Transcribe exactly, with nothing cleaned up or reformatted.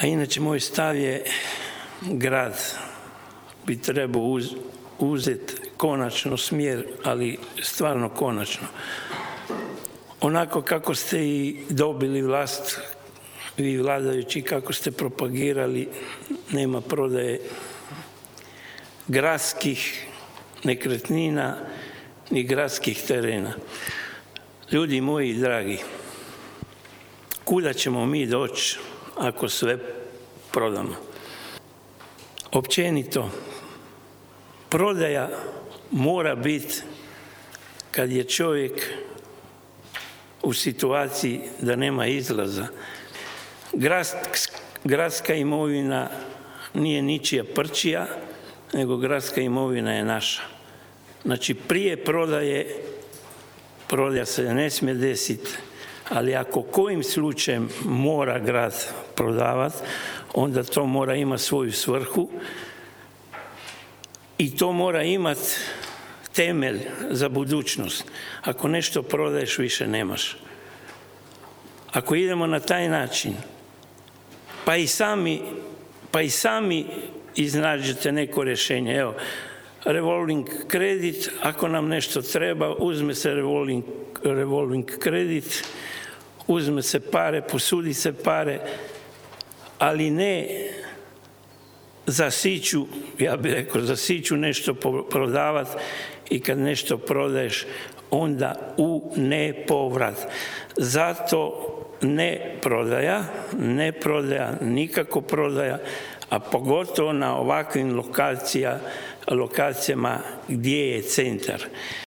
A inače moj stav je, grad bi trebao uz, uzeti konačno smjer, ali stvarno konačno. Onako kako ste i dobili vlast, vi vladajući, kako ste propagirali, nema prodaje gradskih nekretnina ni gradskih terena. Ljudi moji dragi, kuda ćemo mi doći ako sve prodamo? Općenito, prodaja mora biti kad je čovjek u situaciji da nema izlaza. Gradska imovina nije ničija prčija, nego gradska imovina je naša. Znači, prije prodaje, prodaja se ne smije desiti, ali ako kojim slučajem mora grad prodavati, onda to mora imati svoju svrhu i to mora imati temelj za budućnost. Ako nešto prodaješ, više nemaš. Ako idemo na taj način, pa i sami, pa i sami iznađete neko rješenje. Evo, revolving kredit, ako nam nešto treba, uzme se revolving, revolving kredit, uzme se pare, posudi se pare, ali ne za siću, ja bih rekao, za siću nešto prodavati i kad nešto prodaješ, onda u nepovrat. Zato ne prodaja, ne prodaja, nikako prodaja, a pogotovo na ovakvim lokacija, lokacijama gdje je centar.